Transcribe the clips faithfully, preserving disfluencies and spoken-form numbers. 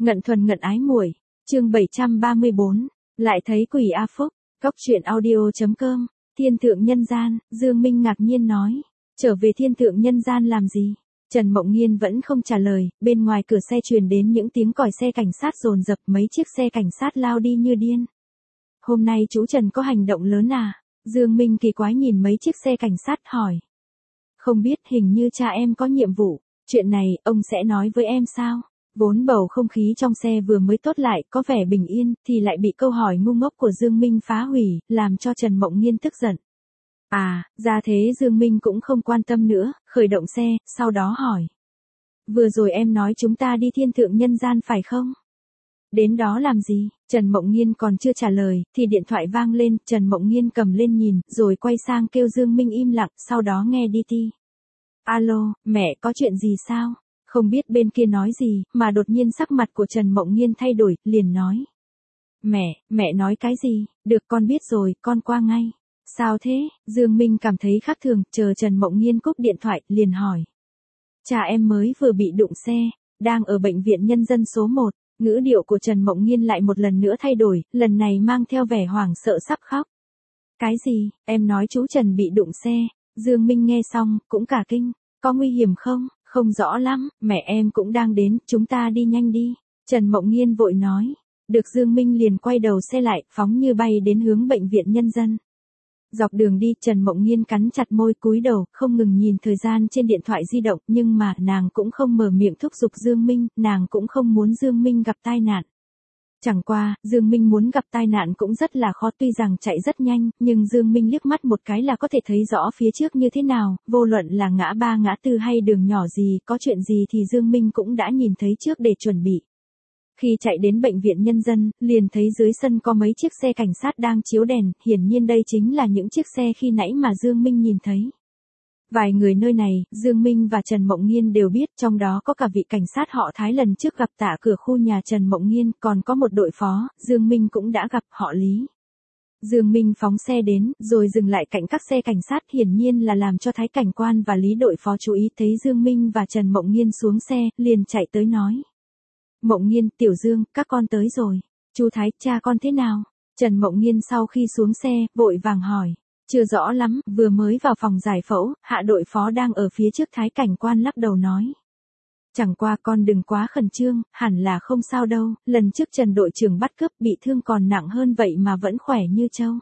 Ngận thuần ngận ái muội, chương bảy trăm ba mươi bốn, lại thấy quỷ A Phúc, Cóc truyện audio.com, thiên thượng nhân gian, Dương Minh ngạc nhiên nói, trở về thiên thượng nhân gian làm gì? Trần Mộng Nghiên vẫn không trả lời, bên ngoài cửa xe truyền đến những tiếng còi xe cảnh sát dồn dập, mấy chiếc xe cảnh sát lao đi như điên. Hôm nay chú Trần có hành động lớn à? Dương Minh kỳ quái nhìn mấy chiếc xe cảnh sát hỏi. Không biết, hình như cha em có nhiệm vụ, chuyện này, ông sẽ nói với em sao? Vốn bầu không khí trong xe vừa mới tốt lại, có vẻ bình yên, thì lại bị câu hỏi ngu ngốc của Dương Minh phá hủy, làm cho Trần Mộng Nghiên tức giận. À, ra thế Dương Minh cũng không quan tâm nữa, khởi động xe, sau đó hỏi. Vừa rồi em nói chúng ta đi thiên thượng nhân gian phải không? Đến đó làm gì? Trần Mộng Nghiên còn chưa trả lời, thì điện thoại vang lên, Trần Mộng Nghiên cầm lên nhìn, rồi quay sang kêu Dương Minh im lặng, sau đó nghe đi ti. Alo, mẹ có chuyện gì sao? Không biết bên kia nói gì, mà đột nhiên sắc mặt của Trần Mộng Nghiên thay đổi, liền nói. Mẹ, mẹ nói cái gì? Được con biết rồi, con qua ngay. Sao thế? Dương Minh cảm thấy khác thường, chờ Trần Mộng Nghiên cúp điện thoại, liền hỏi. Cha em mới vừa bị đụng xe, đang ở bệnh viện nhân dân số một. Ngữ điệu của Trần Mộng Nghiên lại một lần nữa thay đổi, lần này mang theo vẻ hoảng sợ sắp khóc. Cái gì? Em nói chú Trần bị đụng xe. Dương Minh nghe xong, cũng cả kinh. Có nguy hiểm không? Không rõ lắm, mẹ em cũng đang đến, chúng ta đi nhanh đi. Trần Mộng Nghiên vội nói. Được, Dương Minh liền quay đầu xe lại, phóng như bay đến hướng bệnh viện nhân dân. Dọc đường đi, Trần Mộng Nghiên cắn chặt môi cúi đầu, không ngừng nhìn thời gian trên điện thoại di động, nhưng mà nàng cũng không mở miệng thúc giục Dương Minh, nàng cũng không muốn Dương Minh gặp tai nạn. Chẳng qua, Dương Minh muốn gặp tai nạn cũng rất là khó, tuy rằng chạy rất nhanh, nhưng Dương Minh liếc mắt một cái là có thể thấy rõ phía trước như thế nào, vô luận là ngã ba ngã tư hay đường nhỏ gì, có chuyện gì thì Dương Minh cũng đã nhìn thấy trước để chuẩn bị. Khi chạy đến bệnh viện nhân dân, liền thấy dưới sân có mấy chiếc xe cảnh sát đang chiếu đèn, hiển nhiên đây chính là những chiếc xe khi nãy mà Dương Minh nhìn thấy. Vài người nơi này, Dương Minh và Trần Mộng Nghiên đều biết, trong đó có cả vị cảnh sát họ Thái lần trước gặp tạ cửa khu nhà Trần Mộng Nghiên, còn có một đội phó, Dương Minh cũng đã gặp họ Lý. Dương Minh phóng xe đến, rồi dừng lại cạnh các xe cảnh sát, hiển nhiên là làm cho Thái cảnh quan và Lý đội phó chú ý, thấy Dương Minh và Trần Mộng Nghiên xuống xe, liền chạy tới nói. Mộng Nghiên, Tiểu Dương, các con tới rồi. Chú Thái, cha con thế nào? Trần Mộng Nghiên sau khi xuống xe, vội vàng hỏi. Chưa rõ lắm, vừa mới vào phòng giải phẫu, hạ đội phó đang ở phía trước. Thái cảnh quan lắc đầu nói. Chẳng qua con đừng quá khẩn trương, hẳn là không sao đâu, lần trước Trần đội trưởng bắt cướp bị thương còn nặng hơn vậy mà vẫn khỏe như trâu.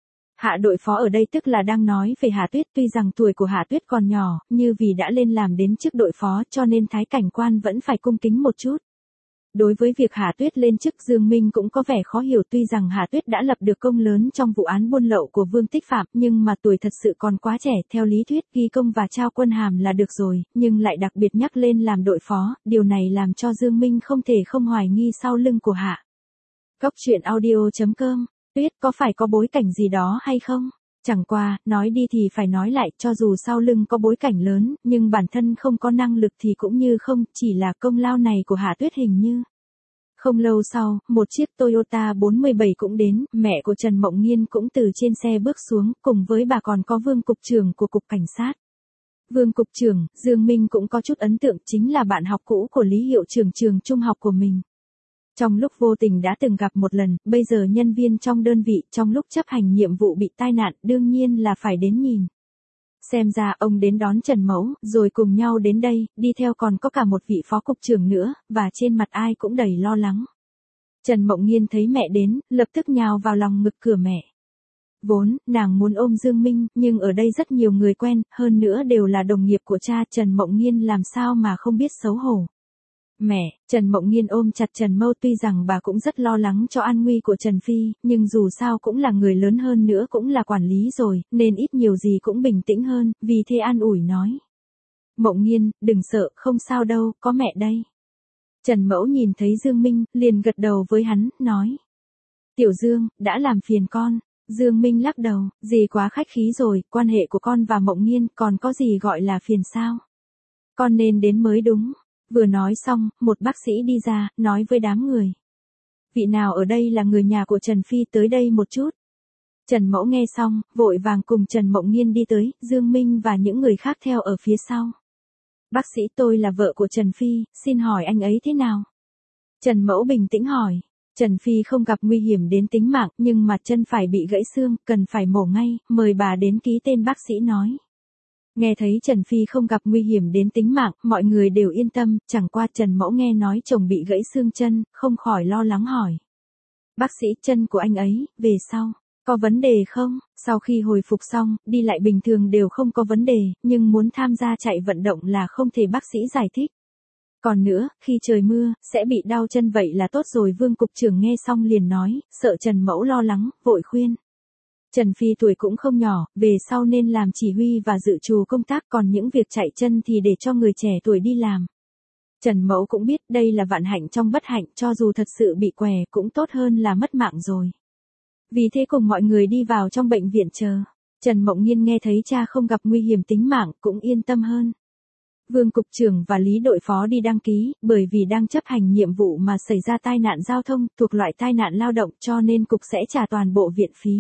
Hạ đội phó ở đây tức là đang nói về Hạ Tuyết, tuy rằng tuổi của Hạ Tuyết còn nhỏ, như vì đã lên làm đến chức đội phó cho nên Thái cảnh quan vẫn phải cung kính một chút. Đối với việc Hạ Tuyết lên chức, Dương Minh cũng có vẻ khó hiểu, tuy rằng Hạ Tuyết đã lập được công lớn trong vụ án buôn lậu của Vương Tích Phạm, nhưng mà tuổi thật sự còn quá trẻ, theo lý thuyết ghi công và trao quân hàm là được rồi, nhưng lại đặc biệt nhắc lên làm đội phó, điều này làm cho Dương Minh không thể không hoài nghi sau lưng của Hạ. Cóc truyện audio.com, Tuyết có phải có bối cảnh gì đó hay không? Chẳng qua, nói đi thì phải nói lại, cho dù sau lưng có bối cảnh lớn, nhưng bản thân không có năng lực thì cũng như không, chỉ là công lao này của Hạ Tuyết hình như. Không lâu sau, một chiếc Toyota bốn mươi bảy cũng đến, mẹ của Trần Mộng Nghiên cũng từ trên xe bước xuống, cùng với bà còn có Vương cục trưởng của cục cảnh sát. Vương cục trưởng, Dương Minh cũng có chút ấn tượng, chính là bạn học cũ của Lý hiệu trưởng trường trung học của mình. Trong lúc vô tình đã từng gặp một lần, bây giờ nhân viên trong đơn vị, trong lúc chấp hành nhiệm vụ bị tai nạn, đương nhiên là phải đến nhìn. Xem ra ông đến đón Trần Mẫu, rồi cùng nhau đến đây, đi theo còn có cả một vị phó cục trưởng nữa, và trên mặt ai cũng đầy lo lắng. Trần Mộng Nghiên thấy mẹ đến, lập tức nhào vào lòng ngực cửa mẹ. Vốn, nàng muốn ôm Dương Minh, nhưng ở đây rất nhiều người quen, hơn nữa đều là đồng nghiệp của cha, Trần Mộng Nghiên làm sao mà không biết xấu hổ. Mẹ, Trần Mộng Nghiên ôm chặt Trần Mâu, tuy rằng bà cũng rất lo lắng cho an nguy của Trần Phi, nhưng dù sao cũng là người lớn hơn nữa cũng là quản lý rồi, nên ít nhiều gì cũng bình tĩnh hơn, vì thế an ủi nói. Mộng Nghiên, đừng sợ, không sao đâu, có mẹ đây. Trần Mẫu nhìn thấy Dương Minh, liền gật đầu với hắn, nói. Tiểu Dương, đã làm phiền con. Dương Minh lắc đầu, gì quá khách khí rồi, quan hệ của con và Mộng Nghiên còn có gì gọi là phiền sao? Con nên đến mới đúng. Vừa nói xong, một bác sĩ đi ra, nói với đám người. Vị nào ở đây là người nhà của Trần Phi tới đây một chút. Trần Mẫu nghe xong, vội vàng cùng Trần Mộng Nghiên đi tới, Dương Minh và những người khác theo ở phía sau. Bác sĩ, tôi là vợ của Trần Phi, xin hỏi anh ấy thế nào? Trần Mẫu bình tĩnh hỏi. Trần Phi không gặp nguy hiểm đến tính mạng nhưng mà chân phải bị gãy xương, cần phải mổ ngay, mời bà đến ký tên bác sĩ nói. Nghe thấy Trần Phi không gặp nguy hiểm đến tính mạng, mọi người đều yên tâm, chẳng qua Trần Mẫu nghe nói chồng bị gãy xương chân, không khỏi lo lắng hỏi. Bác sĩ, chân của anh ấy, về sau, có vấn đề không? Sau khi hồi phục xong, đi lại bình thường đều không có vấn đề, nhưng muốn tham gia chạy vận động là không thể, bác sĩ giải thích. Còn nữa, khi trời mưa, sẽ bị đau chân vậy là tốt rồi. Vương cục trưởng nghe xong liền nói, sợ Trần Mẫu lo lắng, vội khuyên. Trần Phi tuổi cũng không nhỏ, về sau nên làm chỉ huy và dự trù công tác, còn những việc chạy chân thì để cho người trẻ tuổi đi làm. Trần Mẫu cũng biết đây là vạn hạnh trong bất hạnh, cho dù thật sự bị què cũng tốt hơn là mất mạng rồi. Vì thế cùng mọi người đi vào trong bệnh viện chờ. Trần Mộng Nhiên nghe thấy cha không gặp nguy hiểm tính mạng cũng yên tâm hơn. Vương cục trưởng và Lý đội phó đi đăng ký, bởi vì đang chấp hành nhiệm vụ mà xảy ra tai nạn giao thông, thuộc loại tai nạn lao động cho nên cục sẽ trả toàn bộ viện phí.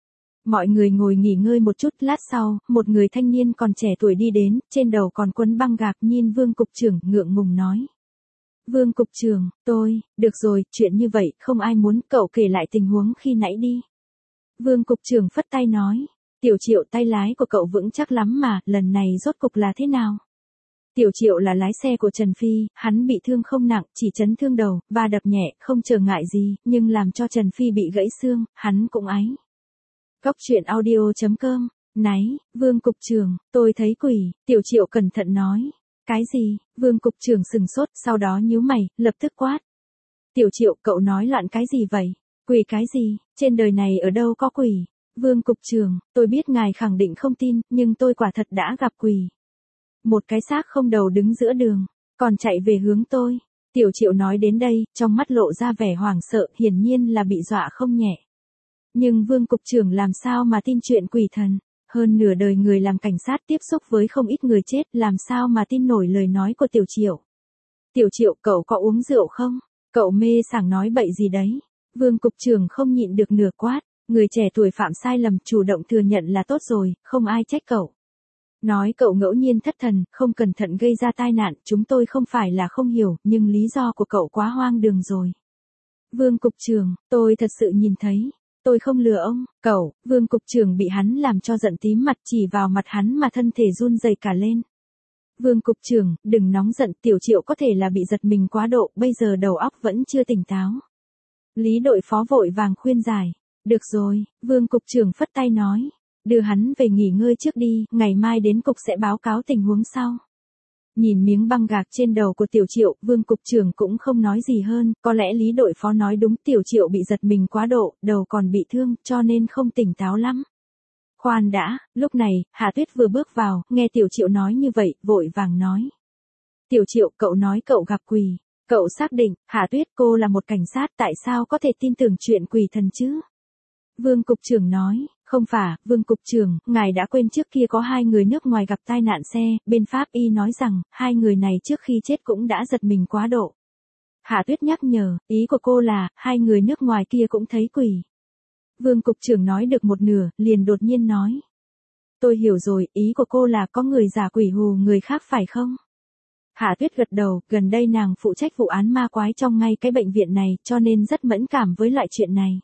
Mọi người ngồi nghỉ ngơi một chút, lát sau, một người thanh niên còn trẻ tuổi đi đến, trên đầu còn quấn băng gạc, nhìn Vương cục trưởng ngượng ngùng nói. Vương cục trưởng, tôi, được rồi, chuyện như vậy, không ai muốn, cậu kể lại tình huống khi nãy đi. Vương cục trưởng phất tay nói, Tiểu Triệu, tay lái của cậu vững chắc lắm mà, lần này rốt cục là thế nào? Tiểu Triệu là lái xe của Trần Phi, hắn bị thương không nặng, chỉ chấn thương đầu, và đập nhẹ, không trở ngại gì, nhưng làm cho Trần Phi bị gãy xương, hắn cũng áy. Góc truyện audio chấm com, náy, Vương cục trưởng, tôi thấy quỷ, Tiểu Triệu cẩn thận nói. Cái gì? Vương cục trưởng sừng sốt, sau đó nhíu mày, lập tức quát. Tiểu Triệu, cậu nói loạn cái gì vậy? Quỷ cái gì? Trên đời này ở đâu có quỷ? Vương cục trưởng, tôi biết ngài khẳng định không tin, nhưng tôi quả thật đã gặp quỷ. Một cái xác không đầu đứng giữa đường, còn chạy về hướng tôi. Tiểu Triệu nói đến đây, trong mắt lộ ra vẻ hoảng sợ, hiển nhiên là bị dọa không nhẹ. Nhưng Vương cục trưởng làm sao mà tin chuyện quỷ thần? Hơn nửa đời người làm cảnh sát tiếp xúc với không ít người chết, làm sao mà tin nổi lời nói của Tiểu Triệu. Tiểu Triệu, cậu có uống rượu không? Cậu mê sảng nói bậy gì đấy? Vương cục trưởng không nhịn được nửa quát, người trẻ tuổi phạm sai lầm, chủ động thừa nhận là tốt rồi, không ai trách cậu. Nói cậu ngẫu nhiên thất thần, không cẩn thận gây ra tai nạn, chúng tôi không phải là không hiểu, nhưng lý do của cậu quá hoang đường rồi. Vương cục trưởng, tôi thật sự nhìn thấy. Tôi không lừa ông, cậu. Vương cục trưởng bị hắn làm cho giận tím mặt, chỉ vào mặt hắn mà thân thể run rẩy cả lên. Vương cục trưởng, đừng nóng giận, Tiểu Triệu có thể là bị giật mình quá độ, bây giờ đầu óc vẫn chưa tỉnh táo. Lý đội phó vội vàng khuyên giải. Được rồi, Vương cục trưởng phất tay nói. Đưa hắn về nghỉ ngơi trước đi, ngày mai đến cục sẽ báo cáo tình huống sau. Nhìn miếng băng gạc trên đầu của Tiểu Triệu, Vương cục trưởng cũng không nói gì hơn, có lẽ Lý đội phó nói đúng, Tiểu Triệu bị giật mình quá độ, đầu còn bị thương, cho nên không tỉnh táo lắm. Khoan đã, lúc này, Hạ Tuyết vừa bước vào, nghe Tiểu Triệu nói như vậy, vội vàng nói. Tiểu Triệu, cậu nói cậu gặp quỷ, cậu xác định, Hạ Tuyết, cô là một cảnh sát, tại sao có thể tin tưởng chuyện quỷ thần chứ? Vương cục trưởng nói. Không phải, Vương cục trưởng, ngài đã quên trước kia có hai người nước ngoài gặp tai nạn xe, bên pháp y nói rằng, hai người này trước khi chết cũng đã giật mình quá độ. Hạ Tuyết nhắc nhở, ý của cô là, hai người nước ngoài kia cũng thấy quỷ. Vương cục trưởng nói được một nửa, liền đột nhiên nói. Tôi hiểu rồi, ý của cô là có người giả quỷ hù người khác phải không? Hạ Tuyết gật đầu, gần đây nàng phụ trách vụ án ma quái trong ngay cái bệnh viện này, cho nên rất mẫn cảm với loại chuyện này.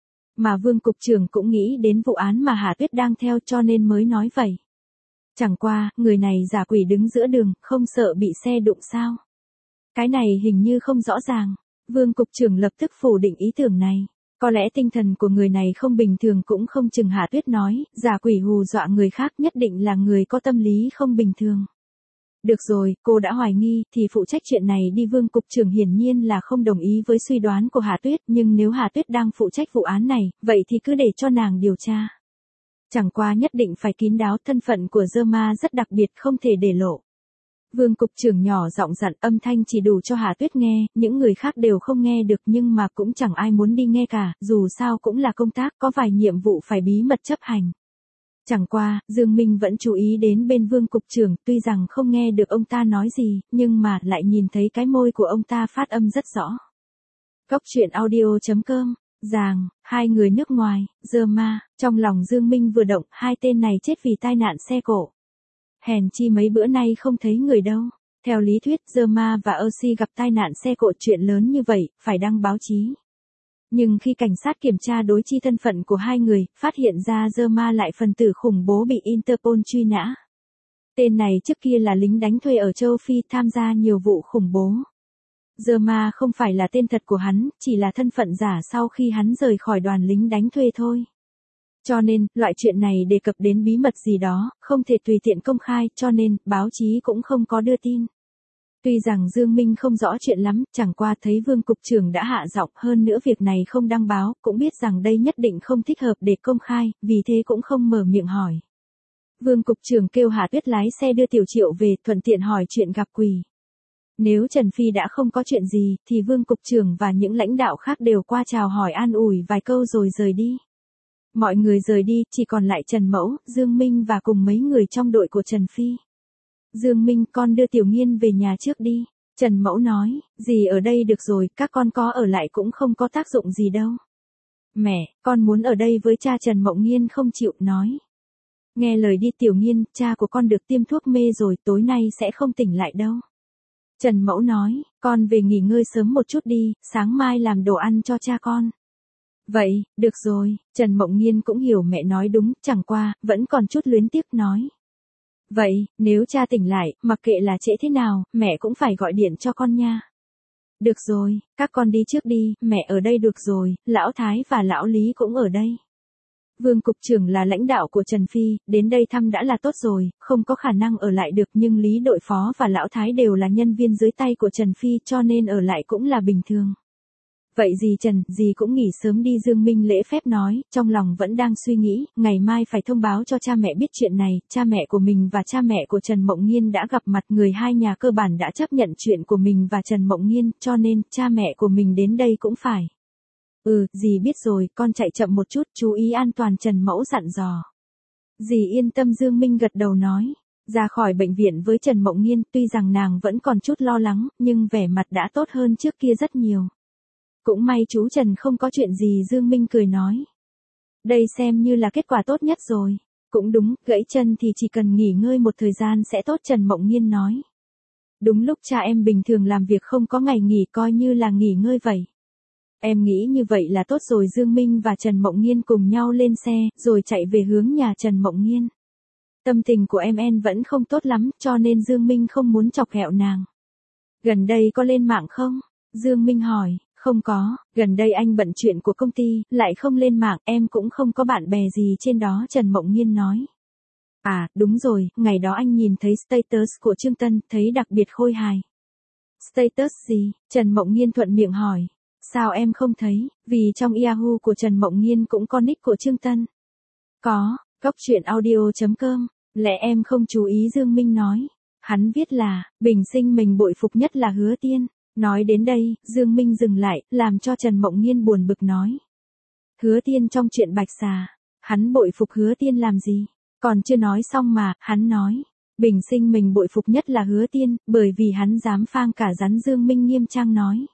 Mà Vương cục trưởng cũng nghĩ đến vụ án mà Hạ Tuyết đang theo cho nên mới nói vậy. Chẳng qua, người này giả quỷ đứng giữa đường, không sợ bị xe đụng sao? Cái này hình như không rõ ràng. Vương cục trưởng lập tức phủ định ý tưởng này. Có lẽ tinh thần của người này không bình thường cũng không chừng. Hạ Tuyết nói, giả quỷ hù dọa người khác nhất định là người có tâm lý không bình thường. Được rồi, cô đã hoài nghi, thì phụ trách chuyện này đi. Vương cục trưởng hiển nhiên là không đồng ý với suy đoán của Hạ Tuyết, nhưng nếu Hạ Tuyết đang phụ trách vụ án này, vậy thì cứ để cho nàng điều tra. Chẳng qua nhất định phải kín đáo, thân phận của Dơ Ma rất đặc biệt, không thể để lộ. Vương cục trưởng nhỏ giọng dặn, âm thanh chỉ đủ cho Hạ Tuyết nghe, những người khác đều không nghe được, nhưng mà cũng chẳng ai muốn đi nghe cả, dù sao cũng là công tác, có vài nhiệm vụ phải bí mật chấp hành. Chẳng qua, Dương Minh vẫn chú ý đến bên Vương cục trưởng, tuy rằng không nghe được ông ta nói gì, nhưng mà lại nhìn thấy cái môi của ông ta phát âm rất rõ. Góc truyện audio chấm com, Giàng, hai người nước ngoài, Dơ Ma, trong lòng Dương Minh vừa động, hai tên này chết vì tai nạn xe cộ. Hèn chi mấy bữa nay không thấy người đâu. Theo lý thuyết, Germa và Ersi gặp tai nạn xe cộ chuyện lớn như vậy, phải đăng báo chí. Nhưng khi cảnh sát kiểm tra đối chi thân phận của hai người, phát hiện ra Germa lại phần tử khủng bố bị Interpol truy nã. Tên này trước kia là lính đánh thuê ở châu Phi tham gia nhiều vụ khủng bố. Germa không phải là tên thật của hắn, chỉ là thân phận giả sau khi hắn rời khỏi đoàn lính đánh thuê thôi. Cho nên, loại chuyện này đề cập đến bí mật gì đó, không thể tùy tiện công khai, cho nên, báo chí cũng không có đưa tin. Tuy rằng Dương Minh không rõ chuyện lắm, chẳng qua thấy Vương Cục trưởng đã hạ giọng, hơn nữa việc này không đăng báo, cũng biết rằng đây nhất định không thích hợp để công khai, vì thế cũng không mở miệng hỏi. Vương Cục trưởng kêu Hạ Tuyết lái xe đưa Tiểu Triệu về, thuận tiện hỏi chuyện gặp quỷ. Nếu Trần Phi đã không có chuyện gì, thì Vương Cục trưởng và những lãnh đạo khác đều qua chào hỏi an ủi vài câu rồi rời đi. Mọi người rời đi, chỉ còn lại Trần Mẫu, Dương Minh và cùng mấy người trong đội của Trần Phi. Dương Minh, con đưa Tiểu Nghiên về nhà trước đi. Trần Mẫu nói, dì ở đây được rồi, các con có ở lại cũng không có tác dụng gì đâu. Mẹ, con muốn ở đây với cha. Trần Mộng Nghiên không chịu, nói. Nghe lời đi Tiểu Nghiên, cha của con được tiêm thuốc mê rồi, tối nay sẽ không tỉnh lại đâu. Trần Mẫu nói, con về nghỉ ngơi sớm một chút đi, sáng mai làm đồ ăn cho cha con. Vậy, được rồi, Trần Mộng Nghiên cũng hiểu mẹ nói đúng, chẳng qua, vẫn còn chút luyến tiếc nói. Vậy, nếu cha tỉnh lại, mặc kệ là trễ thế nào, mẹ cũng phải gọi điện cho con nha. Được rồi, các con đi trước đi, mẹ ở đây được rồi, Lão Thái và Lão Lý cũng ở đây. Vương Cục trưởng là lãnh đạo của Trần Phi, đến đây thăm đã là tốt rồi, không có khả năng ở lại được, nhưng Lý đội phó và Lão Thái đều là nhân viên dưới tay của Trần Phi, cho nên ở lại cũng là bình thường. Vậy dì Trần, dì cũng nghỉ sớm đi. Dương Minh lễ phép nói, trong lòng vẫn đang suy nghĩ, ngày mai phải thông báo cho cha mẹ biết chuyện này. Cha mẹ của mình và cha mẹ của Trần Mộng Nghiên đã gặp mặt, người hai nhà cơ bản đã chấp nhận chuyện của mình và Trần Mộng Nghiên, cho nên, cha mẹ của mình đến đây cũng phải. Ừ, dì biết rồi, con chạy chậm một chút, chú ý an toàn. Trần Mẫu dặn dò. Dì yên tâm. Dương Minh gật đầu nói. Ra khỏi bệnh viện với Trần Mộng Nghiên, tuy rằng nàng vẫn còn chút lo lắng, nhưng vẻ mặt đã tốt hơn trước kia rất nhiều. Cũng may chú Trần không có chuyện gì. Dương Minh cười nói. Đây xem như là kết quả tốt nhất rồi. Cũng đúng, gãy chân thì chỉ cần nghỉ ngơi một thời gian sẽ tốt. Trần Mộng Nghiên nói. Đúng lúc cha em bình thường làm việc không có ngày nghỉ, coi như là nghỉ ngơi vậy. Em nghĩ như vậy là tốt rồi. Dương Minh và Trần Mộng Nghiên cùng nhau lên xe, rồi chạy về hướng nhà Trần Mộng Nghiên. Tâm tình của em en vẫn không tốt lắm, cho nên Dương Minh không muốn chọc ghẹo nàng. Gần đây có lên mạng không? Dương Minh hỏi. Không có, gần đây anh bận chuyện của công ty, lại không lên mạng, em cũng không có bạn bè gì trên đó. Trần Mộng Nghiên nói. À, đúng rồi, ngày đó anh nhìn thấy status của Trương Tân, thấy đặc biệt khôi hài. Status gì? Trần Mộng Nghiên thuận miệng hỏi. Sao em không thấy, vì trong Yahoo của Trần Mộng Nghiên cũng có nick của Trương Tân. Có, góc chuyện audio chấm com, lẽ em không chú ý. Dương Minh nói. Hắn viết là, bình sinh mình bội phục nhất là Hứa Tiên. Nói đến đây, Dương Minh dừng lại, làm cho Trần Mộng Nghiên buồn bực nói. Hứa Tiên trong chuyện Bạch Xà, hắn bội phục Hứa Tiên làm gì? Còn chưa nói xong mà, hắn nói. Bình sinh mình bội phục nhất là Hứa Tiên, bởi vì hắn dám phang cả rắn. Dương Minh nghiêm trang nói.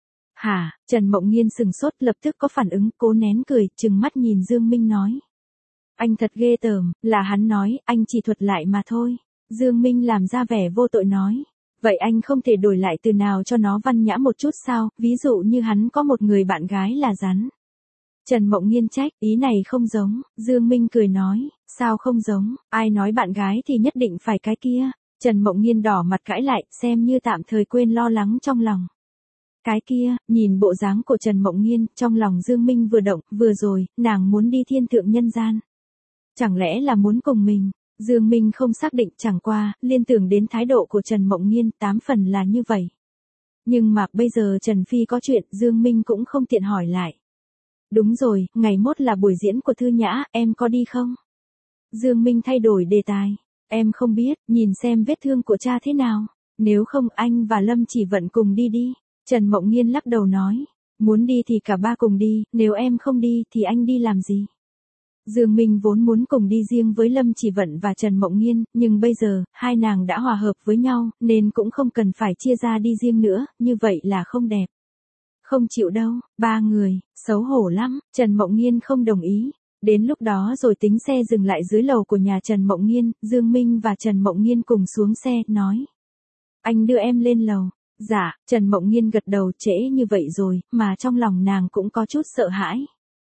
Hả? Trần Mộng Nghiên sừng sốt, lập tức có phản ứng, cố nén cười, trừng mắt nhìn Dương Minh nói. Anh thật ghê tởm, là hắn nói, anh chỉ thuật lại mà thôi. Dương Minh làm ra vẻ vô tội nói. Vậy anh không thể đổi lại từ nào cho nó văn nhã một chút sao, ví dụ như hắn có một người bạn gái là rắn. Trần Mộng Nghiên trách, ý này không giống. Dương Minh cười nói, sao không giống, ai nói bạn gái thì nhất định phải cái kia. Trần Mộng Nghiên đỏ mặt cãi lại, xem như tạm thời quên lo lắng trong lòng. Cái kia, nhìn bộ dáng của Trần Mộng Nghiên, trong lòng Dương Minh vừa động, vừa rồi, nàng muốn đi thiên thượng nhân gian. Chẳng lẽ là muốn cùng mình? Dương Minh không xác định, chẳng qua, liên tưởng đến thái độ của Trần Mộng Nghiên, tám phần là như vậy. Nhưng mà, bây giờ Trần Phi có chuyện, Dương Minh cũng không tiện hỏi lại. Đúng rồi, ngày mốt là buổi diễn của Thư Nhã, em có đi không? Dương Minh thay đổi đề tài. Em không biết, nhìn xem vết thương của cha thế nào. Nếu không, anh và Lâm Chỉ Vận cùng đi đi. Trần Mộng Nghiên lắc đầu nói. Muốn đi thì cả ba cùng đi, nếu em không đi thì anh đi làm gì? Dương Minh vốn muốn cùng đi riêng với Lâm Chỉ Vận và Trần Mộng Nghiên, nhưng bây giờ, hai nàng đã hòa hợp với nhau, nên cũng không cần phải chia ra đi riêng nữa, như vậy là không đẹp. Không chịu đâu, ba người, xấu hổ lắm. Trần Mộng Nghiên không đồng ý. Đến lúc đó rồi tính. Xe dừng lại dưới lầu của nhà Trần Mộng Nghiên, Dương Minh và Trần Mộng Nghiên cùng xuống xe, nói. Anh đưa em lên lầu. Dạ, Trần Mộng Nhiên gật đầu. Trễ như vậy rồi, mà trong lòng nàng cũng có chút sợ hãi.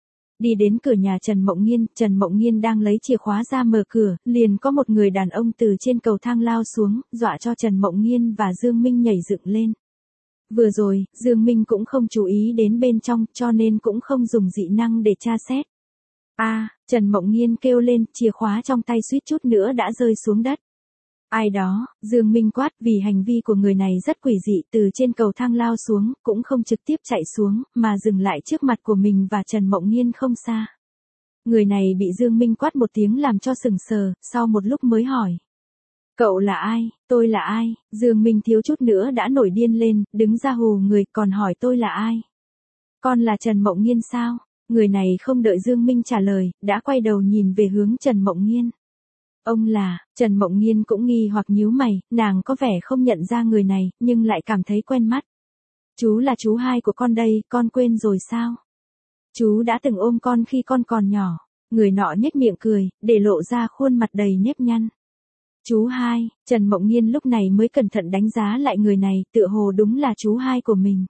Đi đến cửa nhà Trần Mộng Nhiên, Trần Mộng Nhiên đang lấy chìa khóa ra mở cửa, liền có một người đàn ông từ trên cầu thang lao xuống, dọa cho Trần Mộng Nhiên và Dương Minh nhảy dựng lên. Vừa rồi, Dương Minh cũng không chú ý đến bên trong, cho nên cũng không dùng dị năng để tra xét. A, à, Trần Mộng Nhiên kêu lên, chìa khóa trong tay suýt chút nữa đã rơi xuống đất. Ai đó, Dương Minh quát, vì hành vi của người này rất quỷ dị, từ trên cầu thang lao xuống, cũng không trực tiếp chạy xuống, mà dừng lại trước mặt của mình và Trần Mộng Nhiên không xa. Người này bị Dương Minh quát một tiếng làm cho sừng sờ, sau một lúc mới hỏi. Cậu là ai, tôi là ai? Dương Minh thiếu chút nữa đã nổi điên lên, đứng ra hù người, còn hỏi tôi là ai? Con là Trần Mộng Nhiên sao? Người này không đợi Dương Minh trả lời, đã quay đầu nhìn về hướng Trần Mộng Nhiên. Ông là, Trần Mộng Nhiên cũng nghi hoặc nhíu mày, nàng có vẻ không nhận ra người này, nhưng lại cảm thấy quen mắt. Chú là chú hai của con đây, con quên rồi sao? Chú đã từng ôm con khi con còn nhỏ. Người nọ nhếch miệng cười, để lộ ra khuôn mặt đầy nếp nhăn. Chú hai, Trần Mộng Nhiên lúc này mới cẩn thận đánh giá lại người này, tựa hồ đúng là chú hai của mình.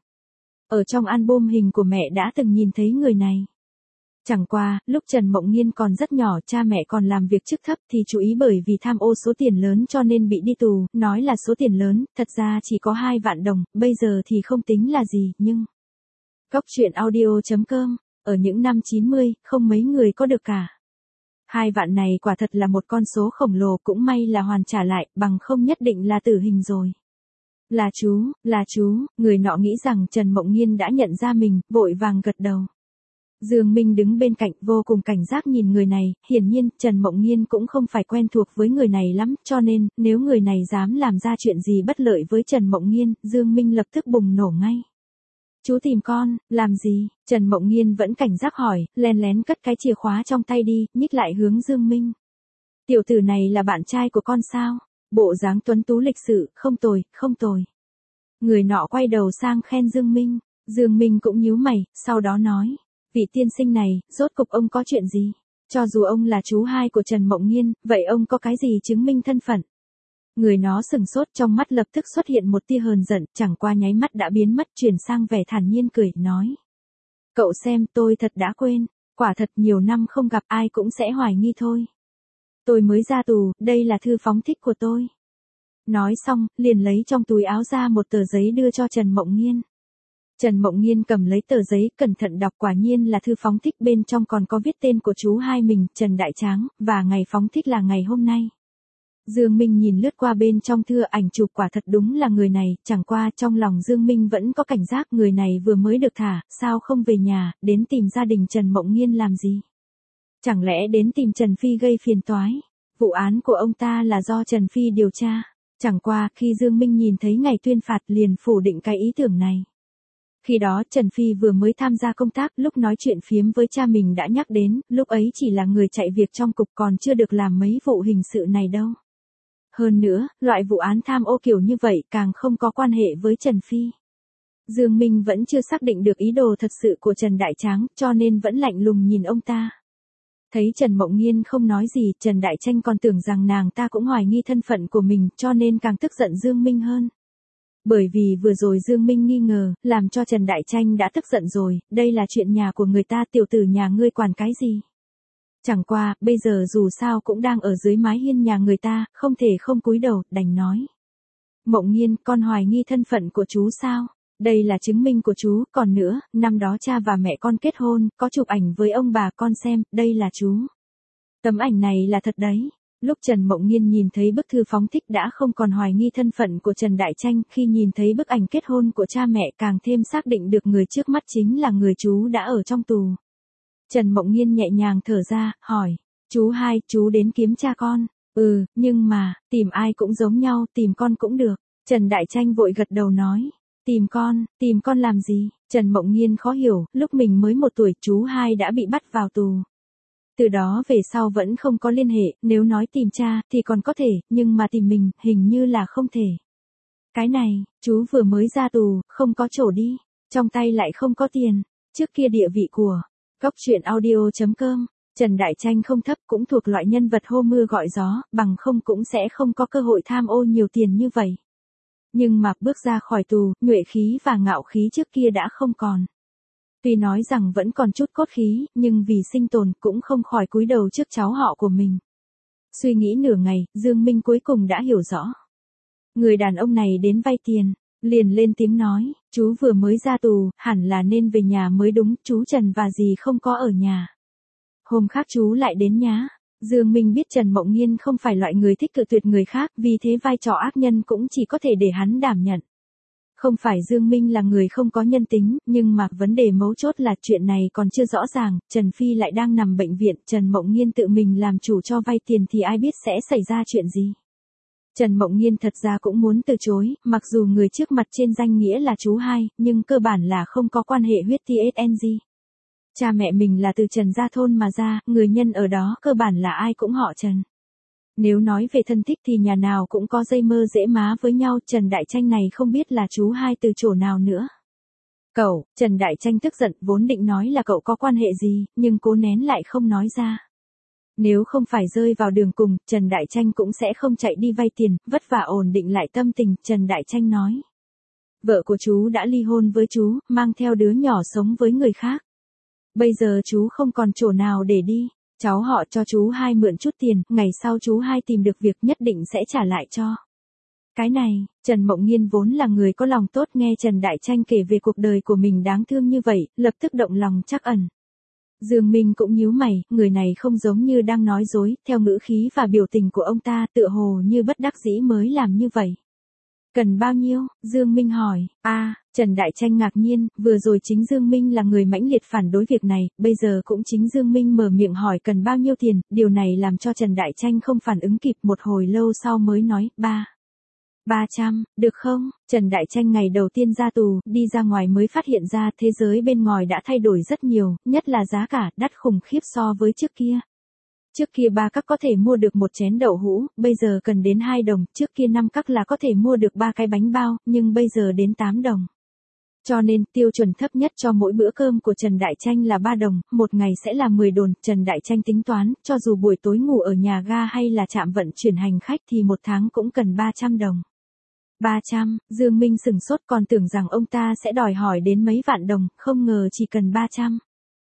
Ở trong album hình của mẹ đã từng nhìn thấy người này. Chẳng qua, lúc Trần Mộng Nhiên còn rất nhỏ, cha mẹ còn làm việc chức thấp thì chú ý bởi vì tham ô số tiền lớn cho nên bị đi tù, nói là số tiền lớn, thật ra chỉ có hai vạn đồng, bây giờ thì không tính là gì, nhưng... Góc truyện audio chấm com, ở những năm chín mươi, không mấy người có được cả. Hai vạn này quả thật là một con số khổng lồ, cũng may là hoàn trả lại, bằng không nhất định là tử hình rồi. Là chú, là chú, người nọ nghĩ rằng Trần Mộng Nhiên đã nhận ra mình, vội vàng gật đầu. Dương Minh đứng bên cạnh vô cùng cảnh giác nhìn người này, hiển nhiên Trần Mộng Nhiên cũng không phải quen thuộc với người này lắm, cho nên, nếu người này dám làm ra chuyện gì bất lợi với Trần Mộng Nhiên, Dương Minh lập tức bùng nổ ngay. Chú tìm con, làm gì? Trần Mộng Nhiên vẫn cảnh giác hỏi, lén lén cất cái chìa khóa trong tay đi, nhích lại hướng Dương Minh. Tiểu tử này là bạn trai của con sao? Bộ dáng tuấn tú lịch sự, không tồi, không tồi. Người nọ quay đầu sang khen Dương Minh, Dương Minh cũng nhíu mày, sau đó nói. Vị tiên sinh này, rốt cục ông có chuyện gì? Cho dù ông là chú hai của Trần Mộng Nhiên, vậy ông có cái gì chứng minh thân phận? Người nó sừng sốt, trong mắt lập tức xuất hiện một tia hờn giận, chẳng qua nháy mắt đã biến mất, chuyển sang vẻ thản nhiên cười, nói. Cậu xem, tôi thật đã quên, quả thật nhiều năm không gặp ai cũng sẽ hoài nghi thôi. Tôi mới ra tù, đây là thư phóng thích của tôi. Nói xong, liền lấy trong túi áo ra một tờ giấy đưa cho Trần Mộng Nhiên. Trần Mộng Nhiên cầm lấy tờ giấy, cẩn thận đọc, quả nhiên là thư phóng thích, bên trong còn có viết tên của chú hai mình, Trần Đại Tráng, và ngày phóng thích là ngày hôm nay. Dương Minh nhìn lướt qua bên trong thư, ảnh chụp quả thật đúng là người này, chẳng qua trong lòng Dương Minh vẫn có cảnh giác, người này vừa mới được thả, sao không về nhà, đến tìm gia đình Trần Mộng Nhiên làm gì? Chẳng lẽ đến tìm Trần Phi gây phiền toái? Vụ án của ông ta là do Trần Phi điều tra. Chẳng qua, khi Dương Minh nhìn thấy ngày tuyên phạt liền phủ định cái ý tưởng này. Khi đó Trần Phi vừa mới tham gia công tác, lúc nói chuyện phiếm với cha mình đã nhắc đến, lúc ấy chỉ là người chạy việc trong cục, còn chưa được làm mấy vụ hình sự này đâu. Hơn nữa, loại vụ án tham ô kiểu như vậy càng không có quan hệ với Trần Phi. Dương Minh vẫn chưa xác định được ý đồ thật sự của Trần Đại Tráng, cho nên vẫn lạnh lùng nhìn ông ta. Thấy Trần Mộng Nhiên không nói gì, Trần Đại Tranh còn tưởng rằng nàng ta cũng hoài nghi thân phận của mình, cho nên càng tức giận Dương Minh hơn. Bởi vì vừa rồi Dương Minh nghi ngờ, làm cho Trần Đại Tranh đã tức giận rồi, đây là chuyện nhà của người ta, tiểu tử nhà ngươi quản cái gì? Chẳng qua, bây giờ dù sao cũng đang ở dưới mái hiên nhà người ta, không thể không cúi đầu, đành nói. Mộng Nhiên, con hoài nghi thân phận của chú sao? Đây là chứng minh của chú, còn nữa, năm đó cha và mẹ con kết hôn, có chụp ảnh với ông bà con xem, đây là chú. Tấm ảnh này là thật đấy. Lúc Trần Mộng Nhiên nhìn thấy bức thư phóng thích đã không còn hoài nghi thân phận của Trần Đại Tranh, khi nhìn thấy bức ảnh kết hôn của cha mẹ càng thêm xác định được người trước mắt chính là người chú đã ở trong tù. Trần Mộng Nhiên nhẹ nhàng thở ra, hỏi, chú hai, chú đến kiếm cha con. Ừ, nhưng mà, tìm ai cũng giống nhau, tìm con cũng được. Trần Đại Tranh vội gật đầu nói, tìm con, tìm con làm gì? Trần Mộng Nhiên khó hiểu, lúc mình mới một tuổi chú hai đã bị bắt vào tù. Từ đó về sau vẫn không có liên hệ, nếu nói tìm cha thì còn có thể, nhưng mà tìm mình, hình như là không thể. Cái này, chú vừa mới ra tù, không có chỗ đi, trong tay lại không có tiền, trước kia địa vị của Góc truyện audio chấm com, Trần Đại Tranh không thấp, cũng thuộc loại nhân vật hô mưa gọi gió, bằng không cũng sẽ không có cơ hội tham ô nhiều tiền như vậy. Nhưng mà bước ra khỏi tù, nhuệ khí và ngạo khí trước kia đã không còn. Tuy nói rằng vẫn còn chút cốt khí, nhưng vì sinh tồn cũng không khỏi cúi đầu trước cháu họ của mình. Suy nghĩ nửa ngày, Dương Minh cuối cùng đã hiểu rõ. Người đàn ông này đến vay tiền, liền lên tiếng nói, chú vừa mới ra tù, hẳn là nên về nhà mới đúng, chú Trần và dì không có ở nhà. Hôm khác chú lại đến nhá. Dương Minh biết Trần Mộng Nhiên không phải loại người thích cự tuyệt người khác, vì thế vai trò ác nhân cũng chỉ có thể để hắn đảm nhận. Không phải Dương Minh là người không có nhân tính, nhưng mà vấn đề mấu chốt là chuyện này còn chưa rõ ràng, Trần Phi lại đang nằm bệnh viện, Trần Mộng Nhiên tự mình làm chủ cho vay tiền thì ai biết sẽ xảy ra chuyện gì. Trần Mộng Nhiên thật ra cũng muốn từ chối, mặc dù người trước mặt trên danh nghĩa là chú hai, nhưng cơ bản là không có quan hệ huyết tê ét en giê. Cha mẹ mình là từ Trần gia thôn mà ra, người nhân ở đó cơ bản là ai cũng họ Trần. Nếu nói về thân thích thì nhà nào cũng có dây mơ dễ má với nhau, Trần Đại Tranh này không biết là chú hai từ chỗ nào nữa. Cậu, Trần Đại Tranh tức giận, vốn định nói là cậu có quan hệ gì, nhưng cố nén lại không nói ra. Nếu không phải rơi vào đường cùng, Trần Đại Tranh cũng sẽ không chạy đi vay tiền, vất vả ổn định lại tâm tình, Trần Đại Tranh nói. Vợ của chú đã ly hôn với chú, mang theo đứa nhỏ sống với người khác. Bây giờ chú không còn chỗ nào để đi, cháu họ cho chú hai mượn chút tiền, ngày sau chú hai tìm được việc nhất định sẽ trả lại cho. Cái này, Trần Mộng Nhiên vốn là người có lòng tốt, nghe Trần Đại Tranh kể về cuộc đời của mình đáng thương như vậy, lập tức động lòng trắc ẩn. Dương Minh cũng nhíu mày, người này không giống như đang nói dối, theo ngữ khí và biểu tình của ông ta tựa hồ như bất đắc dĩ mới làm như vậy. Cần bao nhiêu? Dương Minh hỏi. A, à, Trần Đại Tranh ngạc nhiên, vừa rồi chính Dương Minh là người mãnh liệt phản đối việc này, bây giờ cũng chính Dương Minh mở miệng hỏi cần bao nhiêu tiền, điều này làm cho Trần Đại Tranh không phản ứng kịp, một hồi lâu sau mới nói, ba. ba trăm, được không? Trần Đại Tranh ngày đầu tiên ra tù, đi ra ngoài mới phát hiện ra thế giới bên ngoài đã thay đổi rất nhiều, nhất là giá cả đắt khủng khiếp so với trước kia. Trước kia ba các có thể mua được một chén đậu hũ, bây giờ cần đến hai đồng, trước kia năm các là có thể mua được ba cái bánh bao, nhưng bây giờ đến tám đồng. Cho nên, tiêu chuẩn thấp nhất cho mỗi bữa cơm của Trần Đại Tranh là ba đồng, một ngày sẽ là mười đồn, Trần Đại Tranh tính toán, cho dù buổi tối ngủ ở nhà ga hay là trạm vận chuyển hành khách thì một tháng cũng cần ba trăm đồng. ba trăm, Dương Minh sửng sốt, còn tưởng rằng ông ta sẽ đòi hỏi đến mấy vạn đồng, không ngờ chỉ cần ba trăm.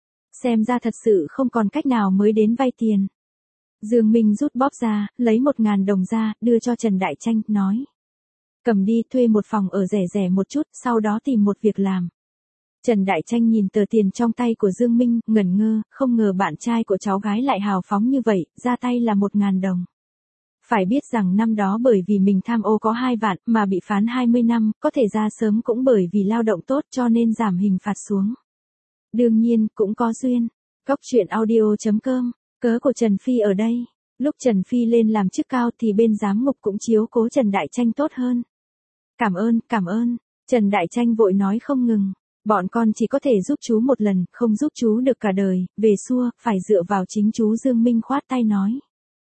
Xem ra thật sự không còn cách nào mới đến vay tiền. Dương Minh rút bóp ra, lấy một ngàn đồng ra, đưa cho Trần Đại Tranh, nói. Cầm đi, thuê một phòng ở rẻ rẻ một chút, sau đó tìm một việc làm. Trần Đại Tranh nhìn tờ tiền trong tay của Dương Minh, ngẩn ngơ, không ngờ bạn trai của cháu gái lại hào phóng như vậy, ra tay là một ngàn đồng. Phải biết rằng năm đó bởi vì mình tham ô có hai vạn, mà bị phán hai mươi năm, có thể ra sớm cũng bởi vì lao động tốt cho nên giảm hình phạt xuống. Đương nhiên, cũng có duyên. Góc truyện audio chấm com, cớ của Trần Phi ở đây. Lúc Trần Phi lên làm chức cao thì bên giám ngục cũng chiếu cố Trần Đại Tranh tốt hơn. Cảm ơn, cảm ơn. Trần Đại Tranh vội nói không ngừng. Bọn con chỉ có thể giúp chú một lần, không giúp chú được cả đời, về xua, phải dựa vào chính chú. Dương Minh khoát tay nói.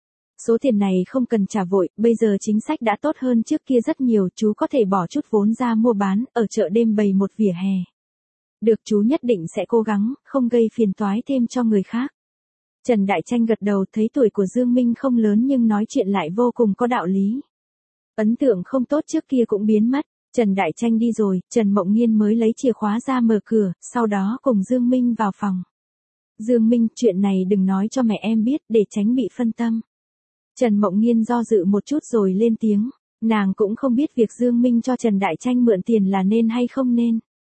Số tiền này không cần trả vội, bây giờ chính sách đã tốt hơn trước kia rất nhiều, chú có thể bỏ chút vốn ra mua bán, ở chợ đêm bày một vỉa hè. Được, chú nhất định sẽ cố gắng, không gây phiền toái thêm cho người khác. Trần Đại Tranh gật đầu, thấy tuổi của Dương Minh không lớn nhưng nói chuyện lại vô cùng có đạo lý. Ấn tượng không tốt trước kia cũng biến mất, Trần Đại Tranh đi rồi, Trần Mộng Nhiên mới lấy chìa khóa ra mở cửa, sau đó cùng Dương Minh vào phòng. Dương Minh, chuyện này đừng nói cho mẹ em biết, để tránh bị phân tâm. Trần Mộng Nhiên do dự một chút rồi lên tiếng, nàng cũng không biết việc Dương Minh cho Trần Đại Tranh mượn tiền là nên hay không nên.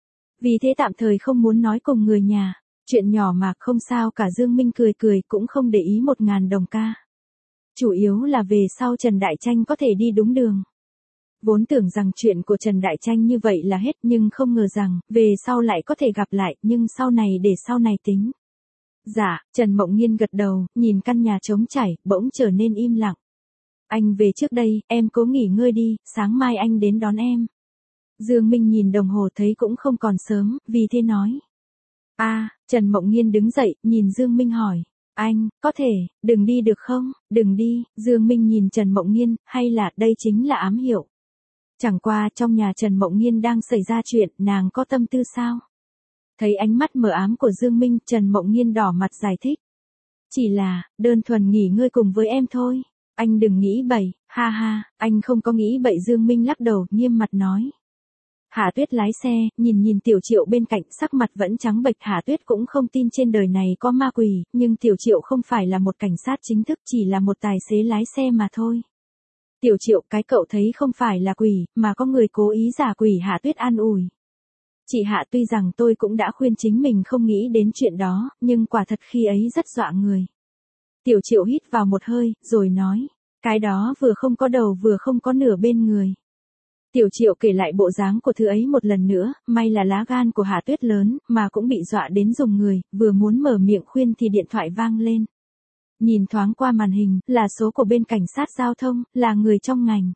Vì thế tạm thời không muốn nói cùng người nhà, chuyện nhỏ mà không sao cả. Dương Minh cười cười cũng không để ý một ngàn đồng ca. Chủ yếu là về sau Trần Đại Tranh có thể đi đúng đường. Vốn tưởng rằng chuyện của Trần Đại Tranh như vậy là hết nhưng không ngờ rằng, về sau lại có thể gặp lại, nhưng sau này để sau này tính. Dạ, Trần Mộng Nhiên gật đầu, nhìn căn nhà trống trải, bỗng trở nên im lặng. Anh về trước đây, em cố nghỉ ngơi đi, sáng mai anh đến đón em. Dương Minh nhìn đồng hồ thấy cũng không còn sớm, vì thế nói. A, à, Trần Mộng Nhiên đứng dậy, nhìn Dương Minh hỏi. Anh, có thể, đừng đi được không, đừng đi. Dương Minh nhìn Trần Mộng Nhiên, hay là đây chính là ám hiệu. Chẳng qua trong nhà Trần Mộng Nhiên đang xảy ra chuyện, nàng có tâm tư sao? Thấy ánh mắt mờ ám của Dương Minh, Trần Mộng Nhiên đỏ mặt giải thích. Chỉ là, đơn thuần nghỉ ngơi cùng với em thôi. Anh đừng nghĩ bậy, ha ha, anh không có nghĩ bậy. Dương Minh lắc đầu, nghiêm mặt nói. Hạ Tuyết lái xe, nhìn nhìn Tiểu Triệu bên cạnh, sắc mặt vẫn trắng bệch. Hạ Tuyết cũng không tin trên đời này có ma quỷ, nhưng Tiểu Triệu không phải là một cảnh sát chính thức, chỉ là một tài xế lái xe mà thôi. Tiểu Triệu, cái cậu thấy không phải là quỷ, mà có người cố ý giả quỷ. Hạ Tuyết an ủi. Chị Hạ, tuy rằng tôi cũng đã khuyên chính mình không nghĩ đến chuyện đó, nhưng quả thật khi ấy rất dọa người. Tiểu Triệu hít vào một hơi, rồi nói. Cái đó vừa không có đầu vừa không có nửa bên người. Tiểu Triệu kể lại bộ dáng của thứ ấy một lần nữa, may là lá gan của Hạ Tuyết lớn, mà cũng bị dọa đến rùng người, vừa muốn mở miệng khuyên thì điện thoại vang lên. Nhìn thoáng qua màn hình, là số của bên cảnh sát giao thông, là người trong ngành.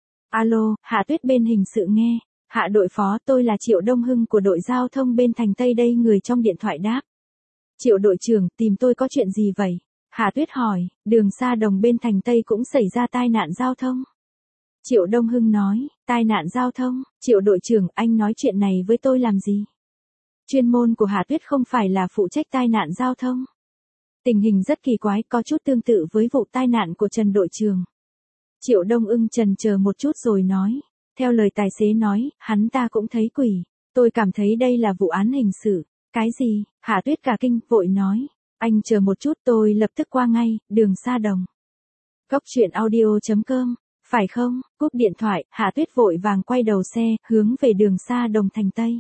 Alo, Hạ Tuyết bên hình sự nghe. Hạ đội phó, tôi là Triệu Đông Hưng của đội giao thông bên Thành Tây đây. Người trong điện thoại đáp. Triệu đội trưởng, tìm tôi có chuyện gì vậy? Hạ Tuyết hỏi, đường Sa Đồng bên Thành Tây cũng xảy ra tai nạn giao thông. Triệu Đông Hưng nói, tai nạn giao thông. Triệu đội trưởng, anh nói chuyện này với tôi làm gì? Chuyên môn của Hạ Tuyết không phải là phụ trách tai nạn giao thông. Tình hình rất kỳ quái, có chút tương tự với vụ tai nạn của Trần đội trưởng. Triệu Đông Hưng chần chờ một chút rồi nói. Theo lời tài xế nói, hắn ta cũng thấy quỷ. Tôi cảm thấy đây là vụ án hình sự. Cái gì? Hạ Tuyết cả kinh, vội nói. Anh chờ một chút, tôi lập tức qua ngay. Đường Sa Đồng. Cốc truyện audio chấm com. Phải không? Cúp điện thoại, Hạ Tuyết vội vàng quay đầu xe, hướng về đường Sa Đồng Thành Tây.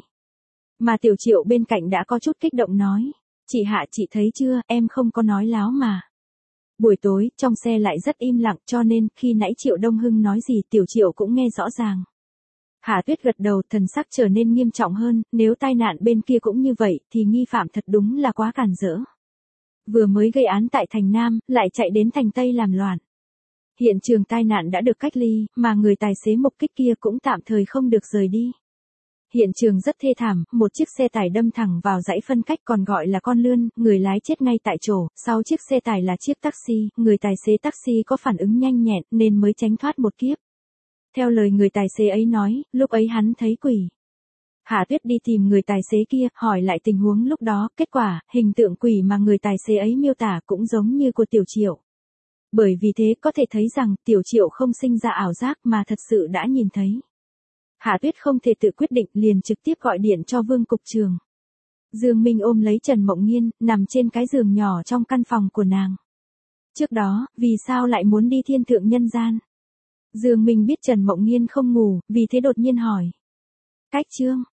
Mà Tiểu Triệu bên cạnh đã có chút kích động nói. Chị Hạ, chị thấy chưa, em không có nói láo mà. Buổi tối, trong xe lại rất im lặng, cho nên, khi nãy Triệu Đông Hưng nói gì Tiểu Triệu cũng nghe rõ ràng. Hạ Tuyết gật đầu, thần sắc trở nên nghiêm trọng hơn, nếu tai nạn bên kia cũng như vậy, thì nghi phạm thật đúng là quá càn rỡ. Vừa mới gây án tại Thành Nam, lại chạy đến Thành Tây làm loạn. Hiện trường tai nạn đã được cách ly, mà người tài xế mục kích kia cũng tạm thời không được rời đi. Hiện trường rất thê thảm, một chiếc xe tải đâm thẳng vào dãy phân cách còn gọi là con lươn, người lái chết ngay tại chỗ, sau chiếc xe tải là chiếc taxi, người tài xế taxi có phản ứng nhanh nhẹn nên mới tránh thoát một kiếp. Theo lời người tài xế ấy nói, lúc ấy hắn thấy quỷ. Hạ Tuyết đi tìm người tài xế kia, hỏi lại tình huống lúc đó, kết quả, hình tượng quỷ mà người tài xế ấy miêu tả cũng giống như của Tiểu Triệu. Bởi vì thế có thể thấy rằng Tiểu Triệu không sinh ra ảo giác mà thật sự đã nhìn thấy. Hạ Tuyết không thể tự quyết định, liền trực tiếp gọi điện cho Vương cục trưởng. Dương Minh ôm lấy Trần Mộng Nhiên, nằm trên cái giường nhỏ trong căn phòng của nàng. Trước đó, vì sao lại muốn đi thiên thượng nhân gian? Dương Minh biết Trần Mộng Nhiên không ngủ, vì thế đột nhiên hỏi. Cách Trương,